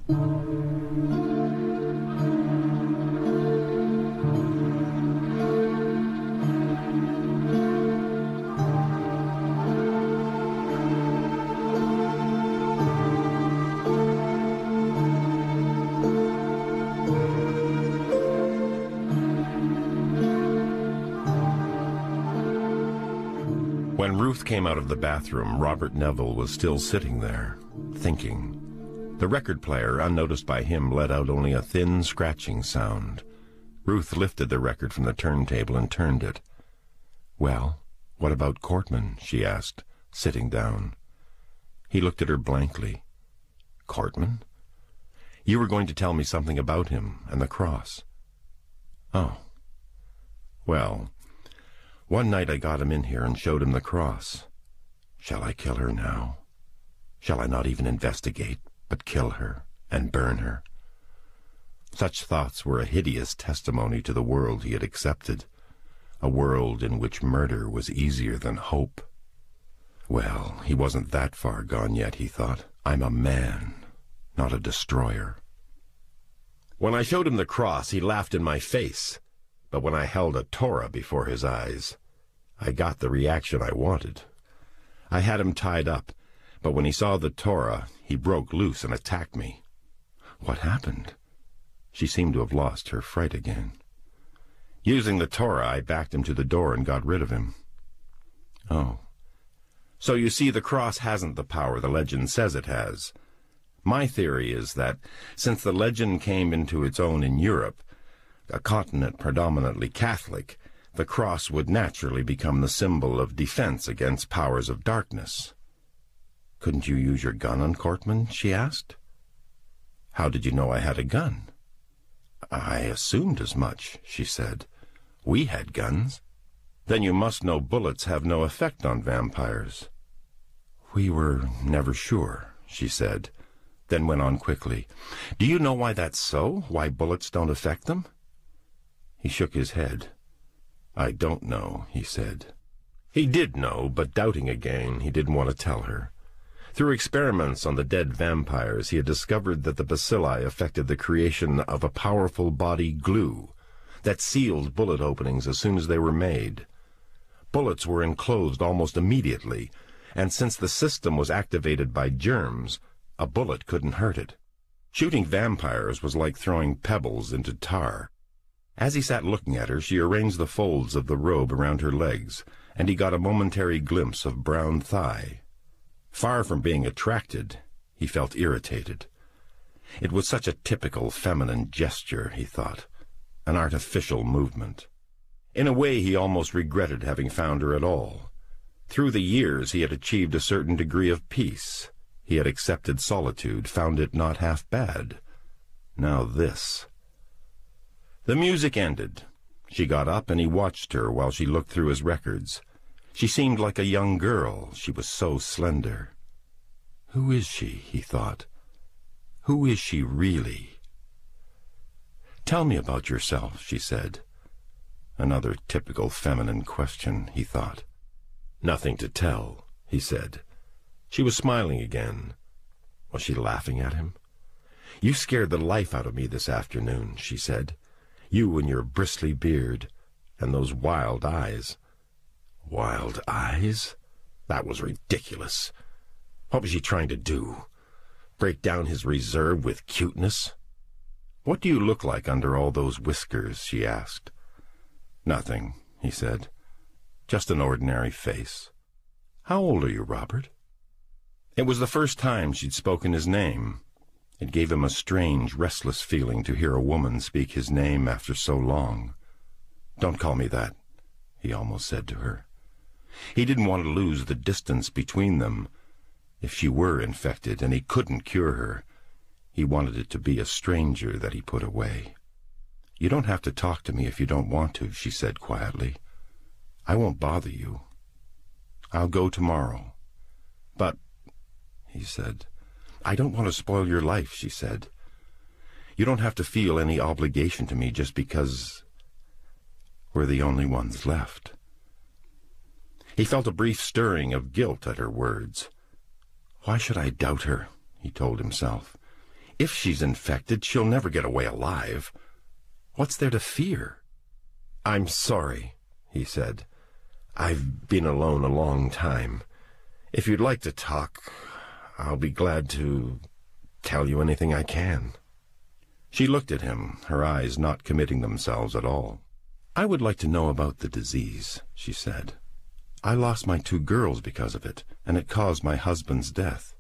When Ruth came out of the bathroom, Robert Neville was still sitting there, thinking. The record player, unnoticed by him, let out only a thin scratching sound. Ruth lifted the record from the turntable and turned it. "Well, what about Cortman?" she asked, sitting down. He looked at her blankly. "Cortman? You were going to tell me something about him and the cross." "Oh. Well, one night I got him in here and showed him the cross. Shall I kill her now? Shall I not even investigate, but kill her and burn her?" Such thoughts were a hideous testimony to the world he had accepted, a world in which murder was easier than hope. Well, he wasn't that far gone yet, he thought. I'm a man, not a destroyer. When I showed him the cross, he laughed in my face, but when I held a Torah before his eyes, I got the reaction I wanted. I had him tied up, but when he saw the Torah, he broke loose and attacked me. What happened? She seemed to have lost her fright again. Using the Torah, I backed him to the door and got rid of him. Oh. So you see, the cross hasn't the power the legend says it has. My theory is that, since the legend came into its own in Europe, a continent predominantly Catholic, the cross would naturally become the symbol of defense against powers of darkness. "Couldn't you use your gun on Cortman?" she asked. "How did you know I had a gun?" "I assumed as much," she said. "We had guns." "Then you must know bullets have no effect on vampires." "We were never sure," she said, then went on quickly. "Do you know why that's so? Why bullets don't affect them?" He shook his head. "I don't know," he said. He did know, but doubting again, he didn't want to tell her. Through experiments on the dead vampires, he had discovered that the bacilli affected the creation of a powerful body glue that sealed bullet openings as soon as they were made. Bullets were enclosed almost immediately, and since the system was activated by germs, a bullet couldn't hurt it. Shooting vampires was like throwing pebbles into tar. As he sat looking at her, she arranged the folds of the robe around her legs, and he got a momentary glimpse of brown thigh. Far from being attracted, he felt irritated. It was such a typical feminine gesture, he thought, an artificial movement. In a way, he almost regretted having found her at all. Through the years, he had achieved a certain degree of peace. He had accepted solitude, found it not half bad. Now this. The music ended. She got up, and he watched her while she looked through his records. She seemed like a young girl. She was so slender. Who is she, he thought. Who is she really? "Tell me about yourself," she said. Another typical feminine question, he thought. "Nothing to tell," he said. She was smiling again. Was she laughing at him? "You scared the life out of me this afternoon," she said. "You and your bristly beard, and those wild eyes." Wild eyes? That was ridiculous. What was she trying to do? Break down his reserve with cuteness? "What do you look like under all those whiskers?" she asked. "Nothing," he said. "Just an ordinary face." "How old are you, Robert?" It was the first time she'd spoken his name. It gave him a strange, restless feeling to hear a woman speak his name after so long. "Don't call me that," he almost said to her. He didn't want to lose the distance between them. If she were infected and he couldn't cure her, he wanted it to be a stranger that he put away. "You don't have to talk to me if you don't want to," she said quietly. "I won't bother you. I'll go tomorrow." "But," he said. "I don't want to spoil your life," she said. "You don't have to feel any obligation to me just because we're the only ones left." He felt a brief stirring of guilt at her words. Why should I doubt her? He told himself. If she's infected, she'll never get away alive. What's there to fear? I'm sorry, he said. I've been alone a long time. If you'd like to talk, I'll be glad to tell you anything I can. She looked at him, her eyes not committing themselves at all. I would like to know about the disease, she said. I lost my 2 girls because of it, and it caused my husband's death.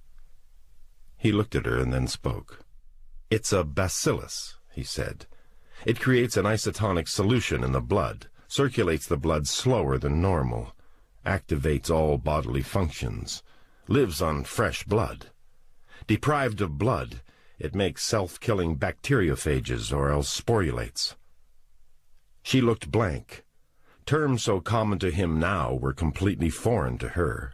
He looked at her and then spoke. It's a bacillus, he said. It creates an isotonic solution in the blood, circulates the blood slower than normal, activates all bodily functions, lives on fresh blood. Deprived of blood, it makes self-killing bacteriophages or else sporulates. She looked blank. Terms so common to him now were completely foreign to her.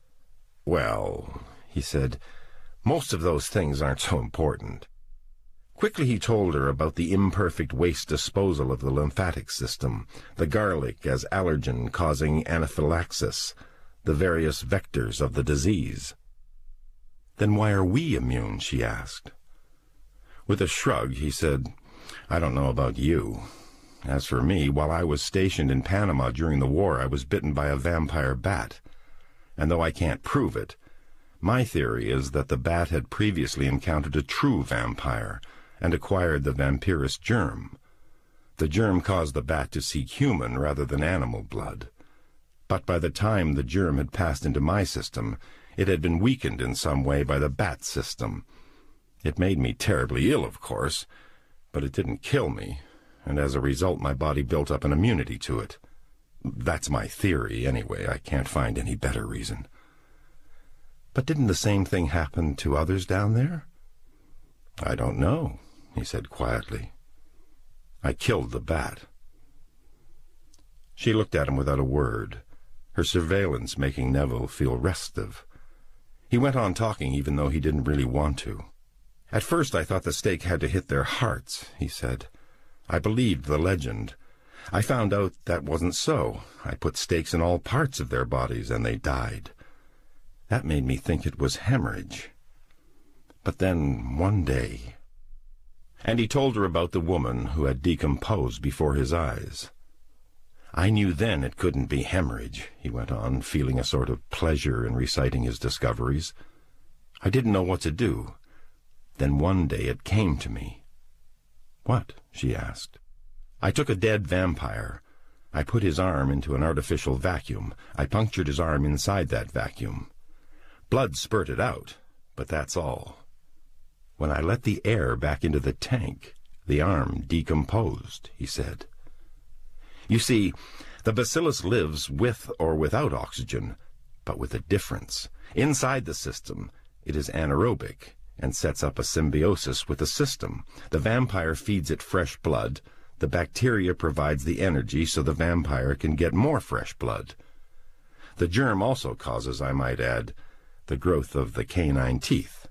Well, he said, most of those things aren't so important. Quickly he told her about the imperfect waste disposal of the lymphatic system, the garlic as allergen causing anaphylaxis, the various vectors of the disease. Then why are we immune, she asked. With a shrug, he said, I don't know about you. As for me, while I was stationed in Panama during the war, I was bitten by a vampire bat. And though I can't prove it, my theory is that the bat had previously encountered a true vampire and acquired the vampirus germ. The germ caused the bat to seek human rather than animal blood. But by the time the germ had passed into my system, it had been weakened in some way by the bat system. It made me terribly ill, of course, but it didn't kill me, and as a result my body built up an immunity to it. That's my theory, anyway. I can't find any better reason. But didn't the same thing happen to others down there? I don't know, he said quietly. I killed the bat. She looked at him without a word, her surveillance making Neville feel restive. He went on talking even though he didn't really want to. At first I thought the stake had to hit their hearts, he said. I believed the legend. I found out that wasn't so. I put stakes in all parts of their bodies and they died. That made me think it was hemorrhage. But then, one day... And he told her about the woman who had decomposed before his eyes. I knew then it couldn't be hemorrhage, he went on, feeling a sort of pleasure in reciting his discoveries. I didn't know what to do. Then one day it came to me. What? She asked. I took a dead vampire. I put his arm into an artificial vacuum. I punctured his arm inside that vacuum. Blood spurted out, but that's all. When I let the air back into the tank, the arm decomposed, he said. You see, the bacillus lives with or without oxygen, but with a difference. Inside the system, it is anaerobic and sets up a symbiosis with the system. The vampire feeds it fresh blood. The bacteria provides the energy so the vampire can get more fresh blood. The germ also causes, I might add, the growth of the canine teeth.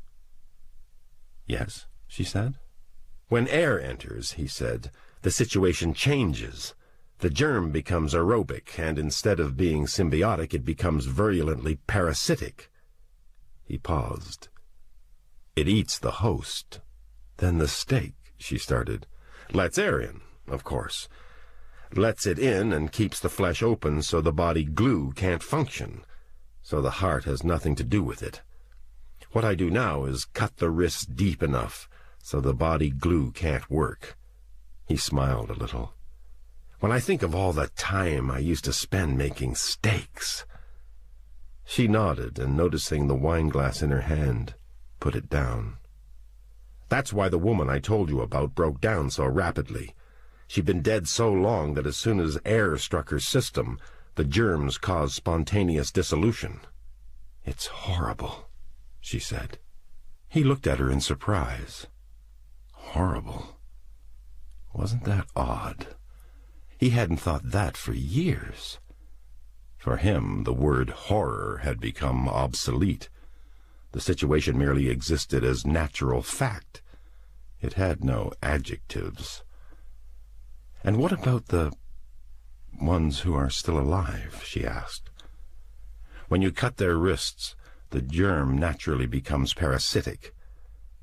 Yes, she said. When air enters, he said, the situation changes. The germ becomes aerobic, and instead of being symbiotic, it becomes virulently parasitic. He paused. It eats the host. Then the stake, she started, lets air in, of course. Lets it in and keeps the flesh open so the body glue can't function, so the heart has nothing to do with it. What I do now is cut the wrists deep enough so the body glue can't work. He smiled a little. When I think of all the time I used to spend making steaks. She nodded, and noticing the wineglass in her hand, put it down. That's why the woman I told you about broke down so rapidly. She'd been dead so long that as soon as air struck her system, the germs caused spontaneous dissolution. It's horrible, she said. He looked at her in surprise. Horrible. Wasn't that odd? He hadn't thought that for years. For him, the word horror had become obsolete. The situation merely existed as natural fact. It had no adjectives. And what about the ones who are still alive, she asked. When you cut their wrists, the germ naturally becomes parasitic.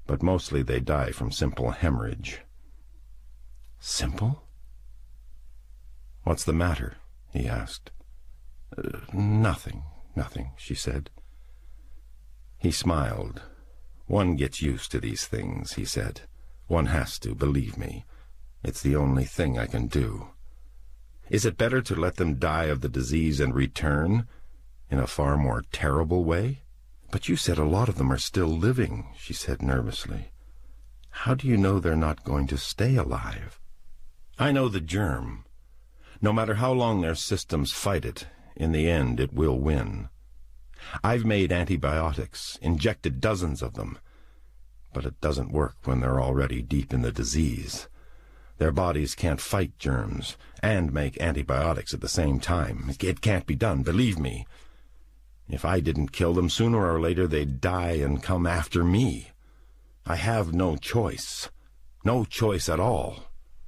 but mostly they die from simple hemorrhage. Simple? What's the matter? He asked. Nothing, she said. He smiled. One gets used to these things, he said. One has to, believe me. It's the only thing I can do. Is it better to let them die of the disease and return in a far more terrible way? But you said a lot of them are still living, she said nervously. How do you know they're not going to stay alive? I know the germ. No matter how long their systems fight it, in the end it will win. I've made antibiotics, injected dozens of them, but it doesn't work when they're already deep in the disease. Their bodies can't fight germs and make antibiotics at the same time. It can't be done, believe me. If I didn't kill them, sooner or later they'd die and come after me. I have no choice. No choice at all.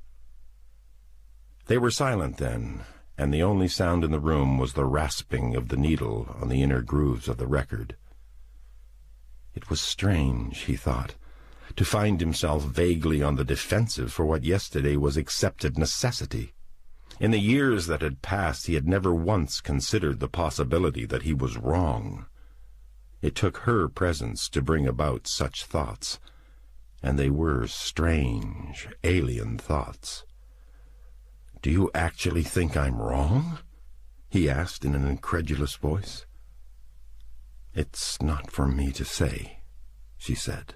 They were silent then, and the only sound in the room was the rasping of the needle on the inner grooves of the record. It was strange, he thought, to find himself vaguely on the defensive for what yesterday was accepted necessity. In the years that had passed, he had never once considered the possibility that he was wrong. It took her presence to bring about such thoughts, and they were strange, alien thoughts. "Do you actually think I'm wrong?" he asked in an incredulous voice. "It's not for me to say," she said.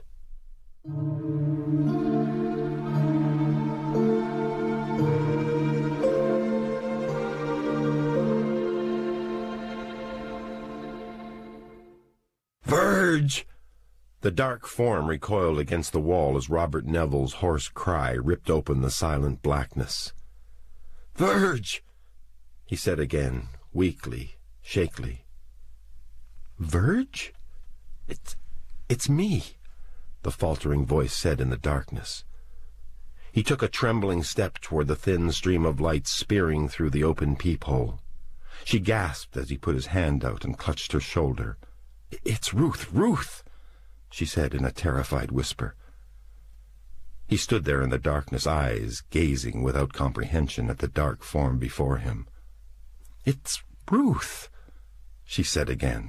"Verge!" The dark form recoiled against the wall as Robert Neville's hoarse cry ripped open the silent blackness. "Verge!" he said again, weakly, shakily. "Verge? It's me," the faltering voice said in the darkness. He took a trembling step toward the thin stream of light spearing through the open peephole. She gasped as he put his hand out and clutched her shoulder. "It's Ruth, Ruth!" she said in a terrified whisper. He stood there in the darkness, eyes gazing without comprehension at the dark form before him. "It's Ruth," she said again.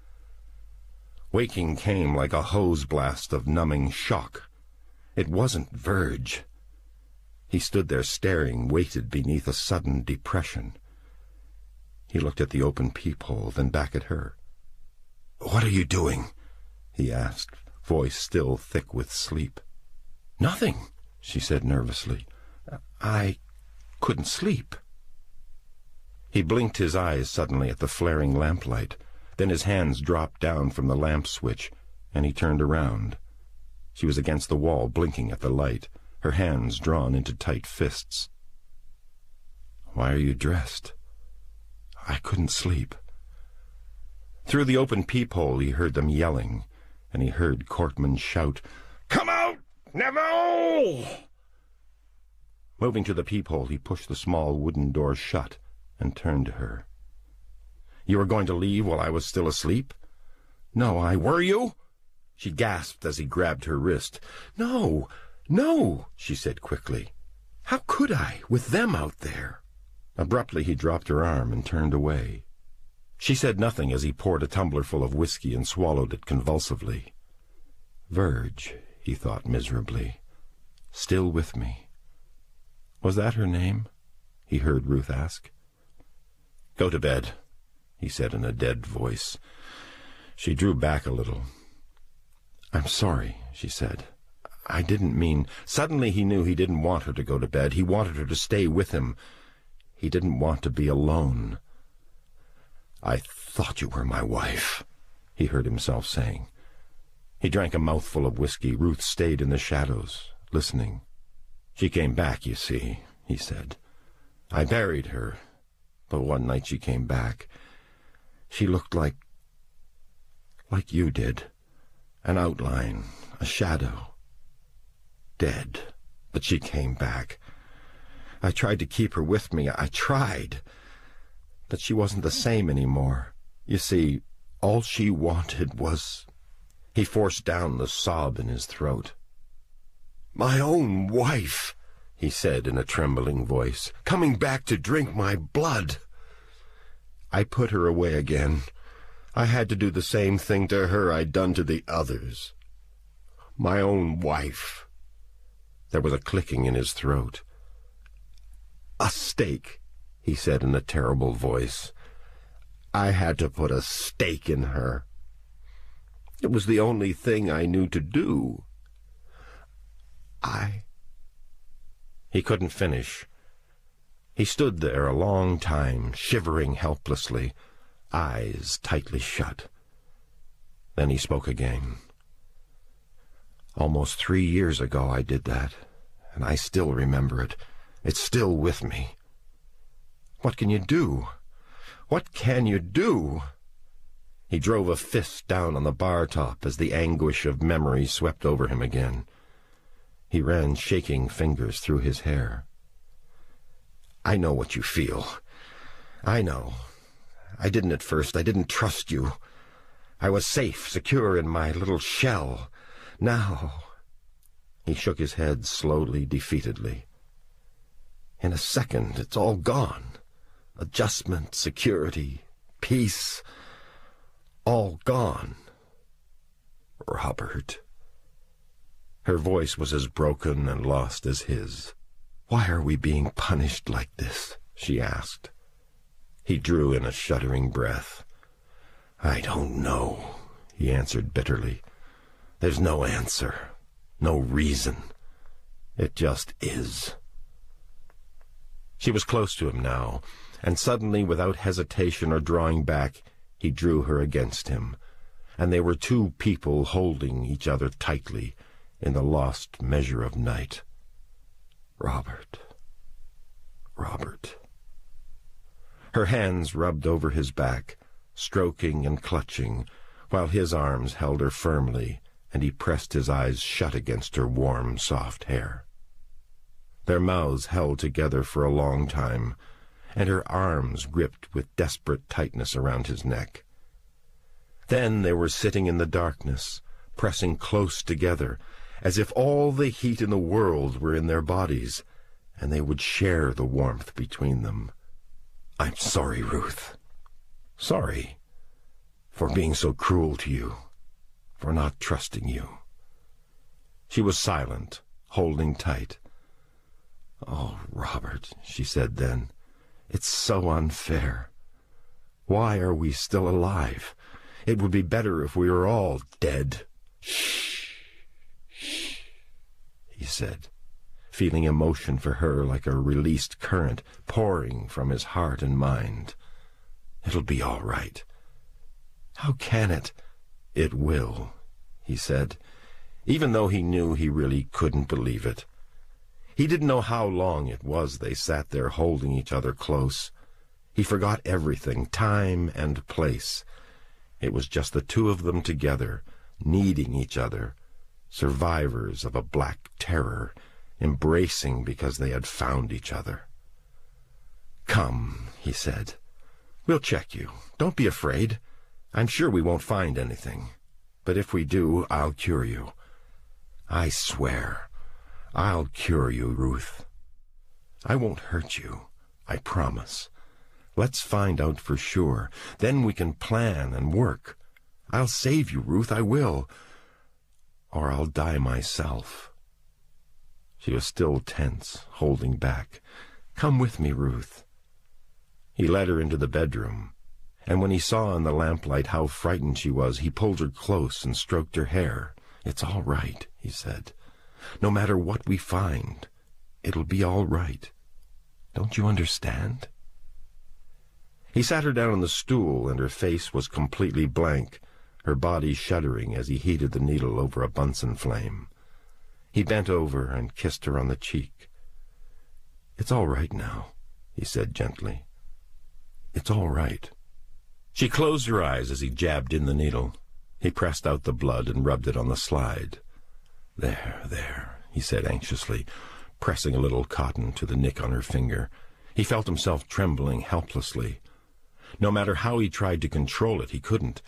Waking came like a hose blast of numbing shock. It wasn't Verge. He stood there staring, weighted beneath a sudden depression. He looked at the open peephole, then back at her. "What are you doing?" he asked, voice still thick with sleep. "Nothing," she said nervously. I couldn't sleep." He blinked his eyes suddenly at the flaring lamplight. Then his hands dropped down from the lamp switch, and he turned around. She was against the wall, blinking at the light, her hands drawn into tight fists. "Why are you dressed?" "I couldn't sleep." Through the open peephole he heard them yelling, and he heard Cortman shout, "Come out, Neville!" Moving to the peephole, he pushed the small wooden door shut and turned to her. "You were going to leave while I was still asleep?" "No, were you?" she gasped as he grabbed her wrist. No, she said quickly. "How could I, with them out there?" Abruptly he dropped her arm and turned away. She said nothing as he poured a tumbler full of whiskey and swallowed it convulsively. Verge, he thought miserably. Still with me. Was that her name? He heard Ruth ask. "Go to bed," he said in a dead voice. She drew back a little. "I'm sorry," she said. "I didn't mean—" Suddenly he knew he didn't want her to go to bed. He wanted her to stay with him. He didn't want to be alone. "I thought you were my wife," he heard himself saying. He drank a mouthful of whiskey. Ruth stayed in the shadows, listening. "She came back, you see," he said. "I buried her, but one night she came back. She looked like you did. An outline, a shadow. Dead, but she came back. I tried to keep her with me. I tried. But she wasn't the same anymore. You see, all she wanted was He forced down the sob in his throat. "My own wife," he said in a trembling voice, "coming back to drink my blood. I put her away again. I had to do the same thing to her I'd done to the others. My own wife." There was a clicking in his throat. "A stake," he said in a terrible voice. "I had to put a stake in her. It was the only thing I knew to do. He couldn't finish. He stood there a long time, shivering helplessly, eyes tightly shut. Then he spoke again. "Almost 3 years ago I did that, and I still remember it. It's still with me. What can you do? What can you do?" He drove a fist down on the bar top as the anguish of memory swept over him again. He ran shaking fingers through his hair. "I know what you feel. I know. I didn't at first. I didn't trust you. I was safe, secure in my little shell. Now—" He shook his head slowly, defeatedly. "In a second, it's all gone. Adjustment, security, peace, all gone. Robert." Her voice was as broken and lost as his. "Why are we being punished like this?" she asked. He drew in a shuddering breath. "I don't know," he answered bitterly. "There's no answer, no reason. It just is." She was close to him now, and suddenly, without hesitation or drawing back, he drew her against him, and they were two people holding each other tightly in the lost measure of night. Robert. Robert. Her hands rubbed over his back, stroking and clutching, while his arms held her firmly, and he pressed his eyes shut against her warm, soft hair. Their mouths held together for a long time, and her arms gripped with desperate tightness around his neck. Then they were sitting in the darkness, pressing close together, as if all the heat in the world were in their bodies, and they would share the warmth between them. "I'm sorry, Ruth. Sorry for being so cruel to you, for not trusting you." She was silent, holding tight. "Oh, Robert," she said then, "it's so unfair. Why are we still alive? It would be better if we were all dead." "Shh, shh," he said, feeling emotion for her like a released current pouring from his heart and mind. "It'll be all right." "How can it?" "It will," he said, even though he knew he really couldn't believe it. He didn't know how long it was they sat there holding each other close. He forgot everything, time and place. It was just the two of them together, needing each other, survivors of a black terror, embracing because they had found each other. "Come," he said. "We'll check you. Don't be afraid. I'm sure we won't find anything. But if we do, I'll cure you. I swear, I'll cure you, Ruth. I won't hurt you, I promise. Let's find out for sure. Then we can plan and work. I'll save you, Ruth, I will. Or I'll die myself." She was still tense, holding back. "Come with me, Ruth." He led her into the bedroom, and when he saw in the lamplight how frightened she was, he pulled her close and stroked her hair. "It's all right," he said. "No matter what we find, it'll be all right. Don't you understand?" He sat her down on the stool, and her face was completely blank, her body shuddering as he heated the needle over a Bunsen flame. He bent over and kissed her on the cheek. "It's all right now," he said gently. "It's all right." She closed her eyes as he jabbed in the needle. He pressed out the blood and rubbed it on the slide. There, he said anxiously, pressing a little cotton to the nick on her finger. He felt himself trembling helplessly. No matter how he tried to control it, he couldn't.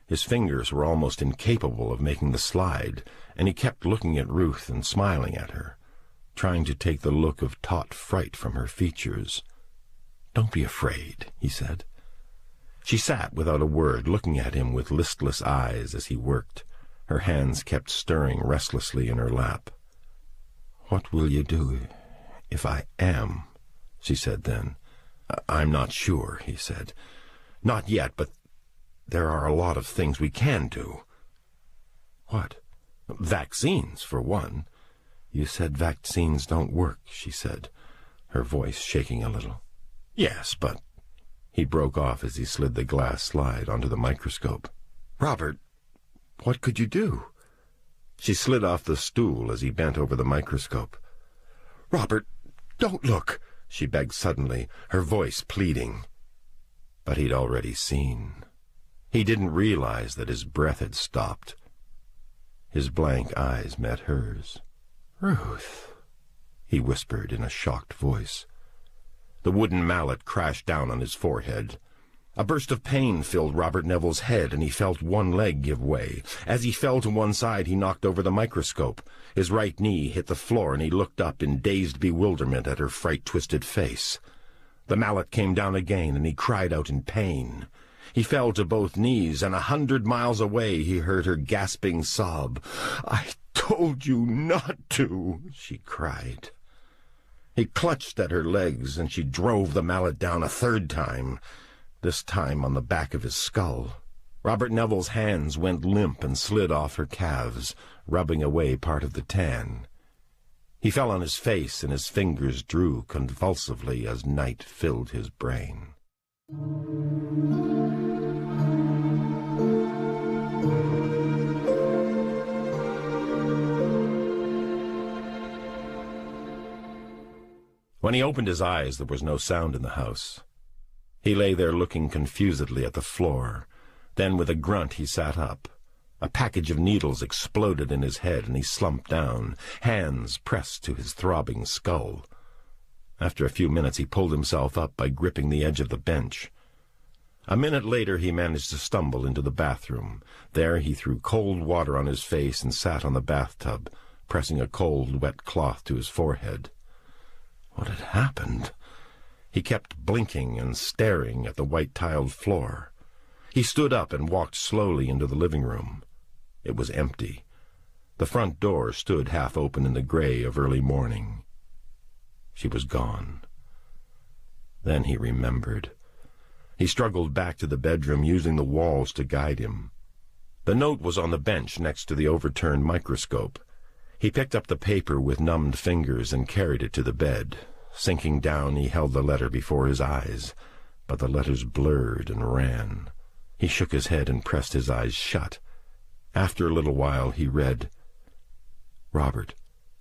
His fingers were almost incapable of making the slide, and he kept looking at Ruth and smiling at her, trying to take the look of taut fright from her features. "Don't be afraid," he said. She sat without a word, looking at him with listless eyes as he worked. Her hands kept stirring restlessly in her lap. "What will you do if I am?" she said then. "I'm not sure," he said. "Not yet, but there are a lot of things we can do." "What?" "Vaccines, for one." "You said vaccines don't work," she said, her voice shaking a little. "Yes, but—" He broke off as he slid the glass slide onto the microscope. "Robert, what could you do?" She slid off the stool as he bent over the microscope. "Robert, don't look," she begged suddenly, her voice pleading. But he'd already seen. He didn't realize that his breath had stopped. His blank eyes met hers. "Ruth," he whispered in a shocked voice. The wooden mallet crashed down on his forehead. A burst of pain filled Robert Neville's head, and he felt one leg give way. As he fell to one side, he knocked over the microscope. His right knee hit the floor, and he looked up in dazed bewilderment at her fright-twisted face. The mallet came down again, and he cried out in pain. He fell to both knees, and 100 miles away he heard her gasping sob. "I told you not to," she cried. He clutched at her legs, and she drove the mallet down a third time, this time on the back of his skull. Robert Neville's hands went limp and slid off her calves, rubbing away part of the tan. He fell on his face, and his fingers drew convulsively as night filled his brain. When he opened his eyes, there was no sound in the house. He lay there looking confusedly at the floor. Then, with a grunt, he sat up. A package of needles exploded in his head, and he slumped down, hands pressed to his throbbing skull. After a few minutes, he pulled himself up by gripping the edge of the bench. A minute later, he managed to stumble into the bathroom. There he threw cold water on his face and sat on the bathtub, pressing a cold, wet cloth to his forehead. What had happened? He kept blinking and staring at the white-tiled floor. He stood up and walked slowly into the living room. It was empty. The front door stood half open in the gray of early morning. She was gone. Then he remembered. He struggled back to the bedroom, using the walls to guide him. The note was on the bench next to the overturned microscope. He picked up the paper with numbed fingers and carried it to the bed. Sinking down, he held the letter before his eyes, but the letters blurred and ran. He shook his head and pressed his eyes shut. After a little while, he read, "Robert,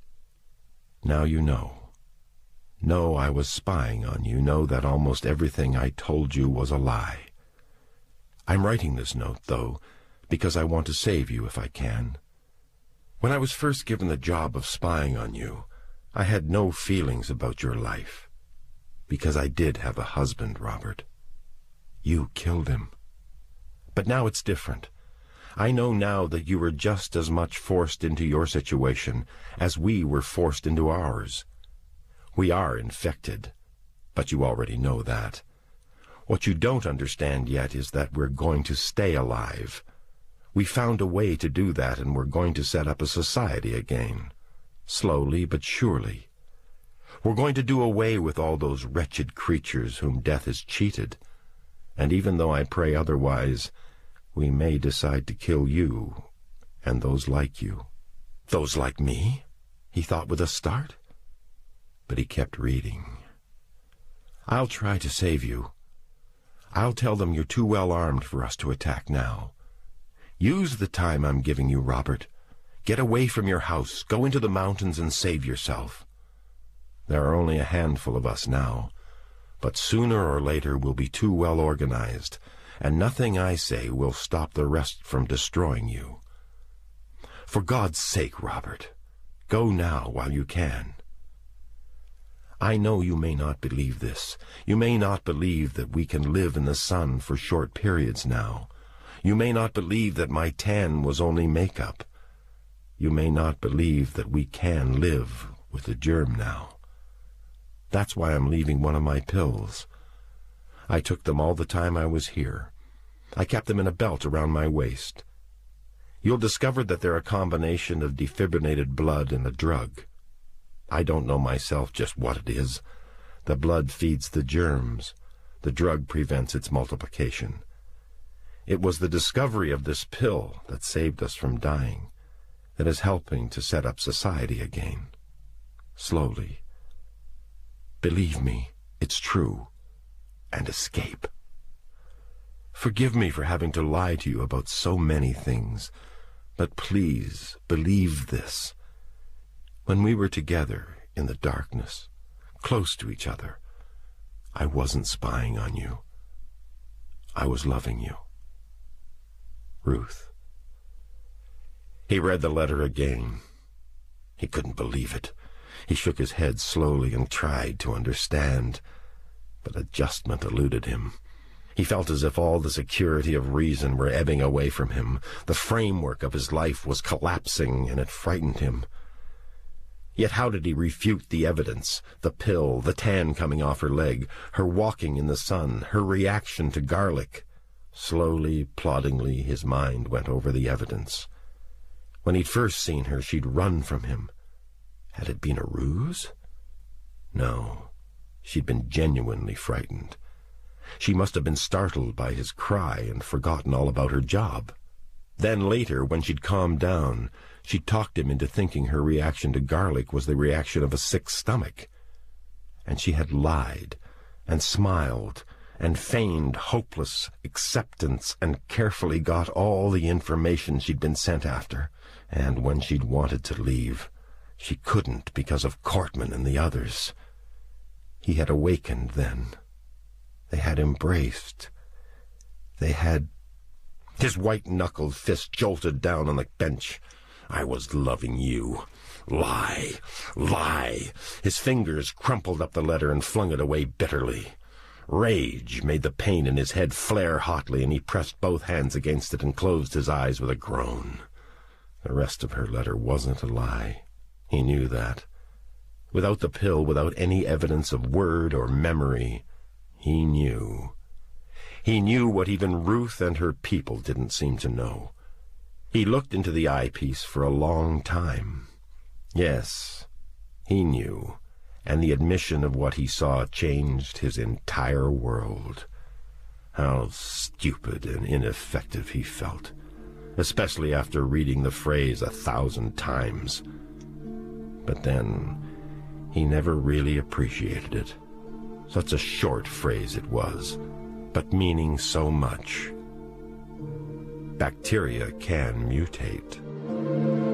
now you know. Know I was spying on you. Know that almost everything I told you was a lie. I'm writing this note, though, because I want to save you if I can. When I was first given the job of spying on you, I had no feelings about your life, because I did have a husband, Robert. You killed him. But now it's different. I know now that you were just as much forced into your situation as we were forced into ours. We are infected, but you already know that. What you don't understand yet is that we're going to stay alive. We found a way to do that, and we're going to set up a society again. Slowly but surely. We're going to do away with all those wretched creatures whom death has cheated. And even though I pray otherwise, we may decide to kill you and those like you." "Those like me?" he thought with a start. But he kept reading. "I'll try to save you. I'll tell them you're too well armed for us to attack now. Use the time I'm giving you, Robert. Get away from your house, go into the mountains and save yourself. There are only a handful of us now, but sooner or later we'll be too well organized, and nothing I say will stop the rest from destroying you. For God's sake, Robert, go now while you can. I know you may not believe this. You may not believe that we can live in the sun for short periods now. You may not believe that my tan was only makeup. You may not believe that we can live with the germ now. That's why I'm leaving one of my pills. I took them all the time I was here. I kept them in a belt around my waist. You'll discover that they're a combination of defibrinated blood and a drug. I don't know myself just what it is. The blood feeds the germs. The drug prevents its multiplication. It was the discovery of this pill that saved us from dying, that is helping to set up society again. Slowly. Believe me, it's true. And escape. Forgive me for having to lie to you about so many things, but please believe this. When we were together in the darkness, close to each other, I wasn't spying on you. I was loving you. Ruth. He read the letter again. He couldn't believe it. He shook his head slowly and tried to understand, but adjustment eluded him. He felt as if all the security of reason were ebbing away from him. The framework of his life was collapsing, and it frightened him. Yet how did he refute the evidence? The pill, the tan coming off her leg, her walking in the sun, her reaction to garlic. Slowly, ploddingly, his mind went over the evidence. When he'd first seen her, she'd run from him. Had it been a ruse? No, she'd been genuinely frightened. She must have been startled by his cry and forgotten all about her job. Then later, when she'd calmed down, she'd talked him into thinking her reaction to garlic was the reaction of a sick stomach. And she had lied, and smiled, and feigned hopeless acceptance, and carefully got all the information she'd been sent after. And when she'd wanted to leave, she couldn't because of Cortman and the others. He had awakened then. They had embraced. They had... His white-knuckled fist jolted down on the bench. I was loving you. Lie. Lie. His fingers crumpled up the letter and flung it away bitterly. Rage made the pain in his head flare hotly, and he pressed both hands against it and closed his eyes with a groan. The rest of her letter wasn't a lie. He knew that. Without the pill, without any evidence of word or memory, he knew. He knew what even Ruth and her people didn't seem to know. He looked into the eyepiece for a long time. Yes, he knew, and the admission of what he saw changed his entire world. How stupid and ineffective he felt, especially after reading the phrase 1,000 times. But then, he never really appreciated it. Such a short phrase it was, but meaning so much. Bacteria can mutate.